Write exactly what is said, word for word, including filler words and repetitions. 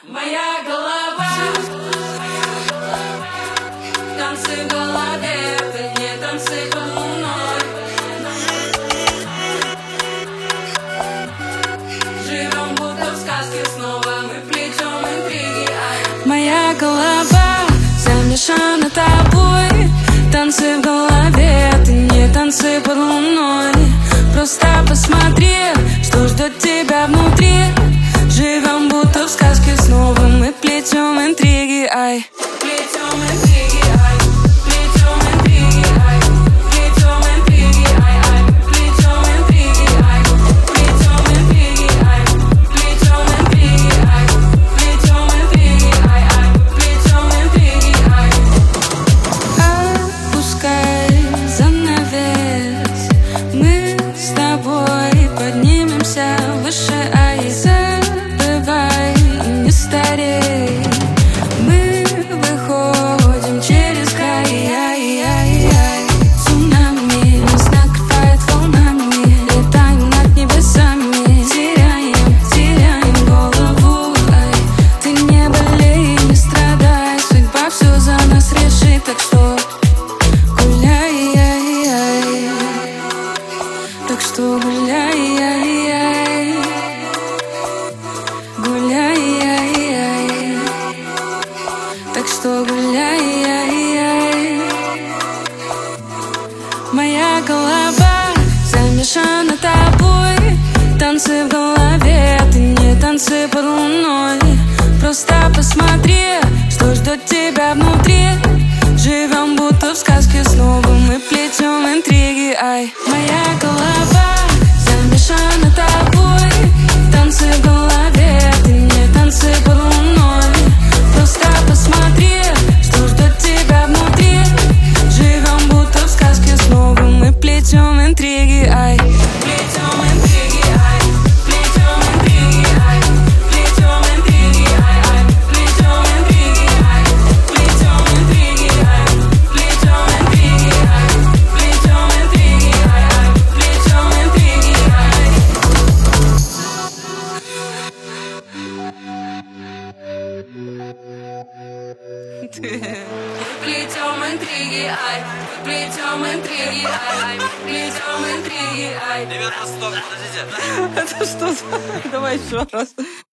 Моя голова, танцы в голове, это не танцы под луной. Живем будто в сказке, снова мы плетем интриги. Моя голова замешана тобой, танцы в голове, это не танцы под луной. Просто посмотри, что ждет тебя внутри. Живем будто в сказке, снова мы плетем интриги, ай. Плетем интриги, ай. Плетем интриги, ай. Плетем интриги, ай, ай. Плетем интриги, ай. Плетем интриги, ай. Плетем интриги, ай. Плетем интриги, ай, ай. Плетем интриги, ай. Опускай занавес, мы с тобой поднимемся выше, ай. Мы выходим через край, ай, ай, ай. Цунами нас накрывает волнами, летаем над небесами, теряем, теряем голову, ай. Ты не болей, не страдай, судьба все за нас решит, так что гуляй, ай, ай. Так что гуляй, ай, ай. Гуляй, ай, ай. Так что гуляй, ай, ай. Моя голова замешана тобой, танцы в голове, это не танцы под луной. Просто посмотри, что ждет тебя внутри. Живем будто в сказке, снова мы плетем интриги, ай. Моя голова замешана тобой, танцы в голове, это не танцы под луной. Просто посмотри, что ждет тебя внутри. Живем будто в сказке, снова мы плетем интриги, ай. Плетем интриги, ай. Плетем интриги, ай. Плетем интриги, ай, ай. Плетем интриги, ай. Плетем интриги, ай. Плетем интриги, ай. Плетем интриги, ай, ай. Плетем интриги, ай. Плетем интриги, ай. Плетем интриги, ай. Плетем интриги, ай. Ребята, стоп, подождите. Это что за... Давай еще раз.